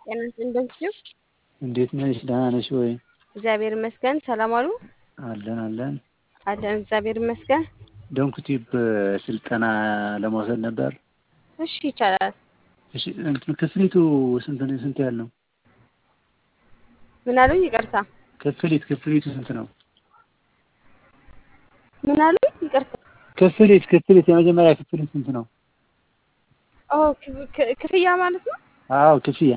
ጤናስ እንደምትዩ? እንዴት ነሽ? ደህና ነሽ ወይ? እግዚአብሔር ይመስገን። ሰላም አሉ? አለን አለን። አለን እግዚአብሔር ይመስገን። ዶንክቲብ ስልጠና ለመውሰድ ነበር። እሺ ይቻላል። እሺ እንትን ክፍሊቱ ስንት ያህል ነው? ምን አሉኝ? ይቅርታ። ክፍሊቱ ስንት ነው? ምን አሉኝ? ይቅርታ። ክፍሊት የመጀመሪያ ክፍሊት ስንት ነው? ክፍያ ማለት ነው? አዎ ክፍያ።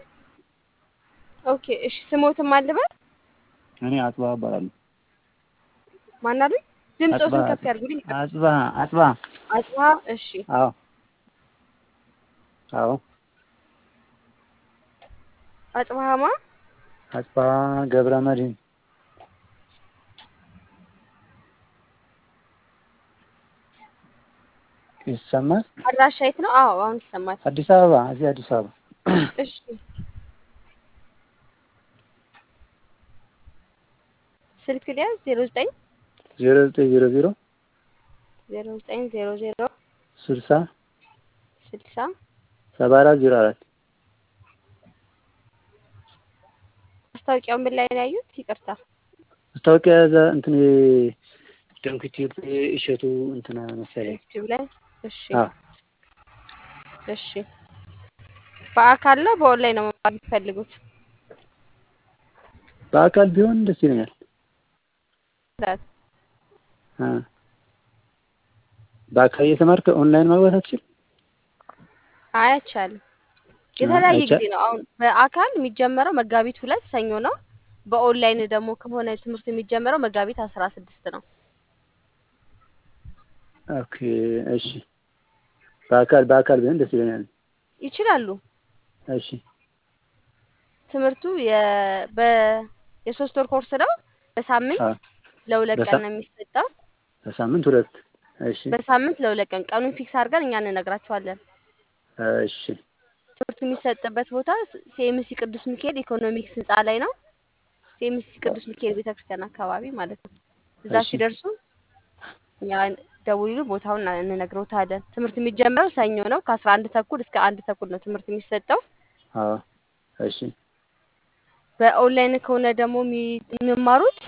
ኦኬ እሺ። ስሞትም አልበል? እኔ አጽባ እባላለሁ። ማን አሉኝ? ድምጾትን ከፍ ያድርጉልኝ። አጽባ። እሺ። አዎ አጽባሃማ አጽባ ገብረ መድህን ይሰማል? አድራሻ የት ነው? አዎ አሁን ይሰማል። አዲስ አበባ። እዚህ አዲስ አበባ። እሺ ስልክ ሊያዝ 09 0900 0900 60 60 7404 ማስታወቂያው ምን ላይ ነው ያዩት? ይቅርታ ማስታወቂያ እንትን ዶንክቲብ እሸቱ እንትና መሰለኝ ዩቲዩብ ላይ። እሺ እሺ። በአካል ነው በኦንላይን ነው መማር የምትፈልጉት? በአካል ቢሆን ደስ ይለኛል። በአካል እየተማርክ ኦንላይን ማግባት አትችልም? አይቻልም። የተለያየ ጊዜ ነው። አሁን በአካል የሚጀመረው መጋቢት 2 ሰኞ ነው። በኦንላይን ደግሞ ከሆነ ትምህርት የሚጀመረው መጋቢት 16 ነው። ኦኬ እሺ። በአካል ቢሆን ደስ ይለኛል። ይችላሉ። እሺ። ትምህርቱ የሶስት ወር ኮርስ ነው። በሳምንት ለሁለት ቀን ነው የሚሰጠው። በሳምንት ሁለት። እሺ። በሳምንት ለሁለት ቀን ቀኑን ፊክስ አድርገን እኛ እንነግራቸዋለን። እሺ። ትምህርቱ የሚሰጥበት ቦታ ሲኤምሲ ቅዱስ ሚካኤል ኢኮኖሚክስ ህንጻ ላይ ነው። ሲኤምሲ ቅዱስ ሚካኤል ቤተክርስቲያን አካባቢ ማለት ነው። እዛ ሲደርሱ እኛ ደውሉ፣ ቦታውን እንነግሮታለን። ትምህርት የሚጀምረው ሰኞ ነው። ከ11 ተኩል እስከ 1 ተኩል ነው ትምህርት የሚሰጠው። እሺ። በኦንላይን ከሆነ ደግሞ የሚማሩት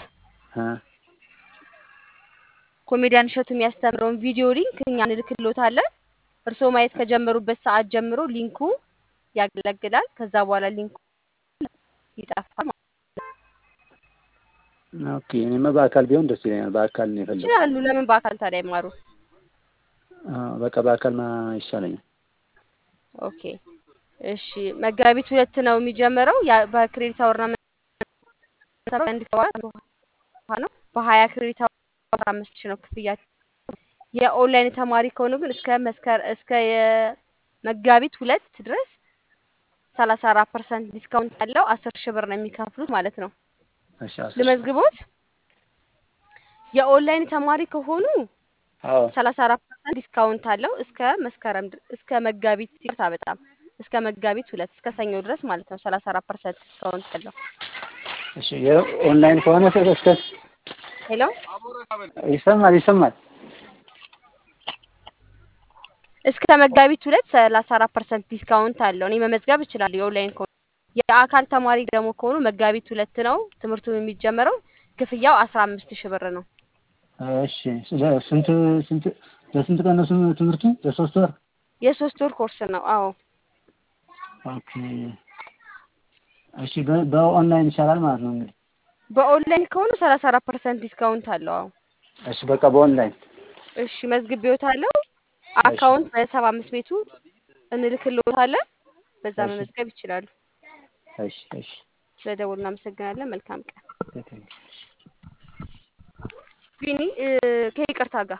ኮሜዲያን እሸቱ የሚያስተምረውን ቪዲዮ ሊንክ እኛ እንልክሎታለን። እርስዎ ማየት ከጀመሩበት ሰዓት ጀምሮ ሊንኩ ያገለግላል። ከዛ በኋላ ሊንኩ ይጠፋል ማለት ነው። ኦኬ እኔማ በአካል ቢሆን ደስ ይለኛል። በአካል ነው የፈለኩት። ይችላሉ። ለምን በአካል ታዲያ ይማሩ? በቃ በአካል ይሻለኛል። ኦኬ እሺ። መጋቢት 2 ነው የሚጀምረው። በክሬዲት አወር ነው ነው በ20 ክሬዲት አወር 15 ነው ክፍያቸው። የኦንላይን ተማሪ ከሆኑ ግን እስከ መጋቢት 2 ድረስ 34% ዲስካውንት ያለው 10,000 ብር ነው የሚከፍሉት ማለት ነው። እሺ። ለመዝግቦት የኦንላይን ተማሪ ከሆኑ 34% ዲስካውንት አለው እስከ መጋቢት እስከ መጋቢት 2 እስከ ሰኞ ድረስ ማለት ነው። 34% ዲስካውንት አለው። እሺ። የኦንላይን ከሆነ ሄሎ ይሰማል? እስከ መጋቢት 2 34% ዲስካውንት አለው። እኔ መመዝገብ እችላለሁ የኦንላይን ከሆነ። የአካል ተማሪ ደግሞ ከሆኑ መጋቢት 2 ነው ትምህርቱ የሚጀምረው። ክፍያው 15,000 ብር ነው። እሺ። ለስንት ቀን ነው ትምህርቱ? ለ3 ወር? የ3 ወር ኮርስ ነው። አዎ። ኦኬ እሺ። በኦንላይን ይቻላል ማለት ነው እንግዲህ? በኦንላይን ከሆኑ 34% ዲስካውንት አለው። አዎ። እሺ በቃ በኦንላይን። እሺ መዝግቤዎታለሁ። አካውንት በ75 ቤቱ እንልክልዎታለን። በዛ መመዝገብ ይችላሉ። እሺ። ስለደወሉ እናመሰግናለን። መልካም ቀን። እሺ። ቢኒ ከይቅርታ ጋር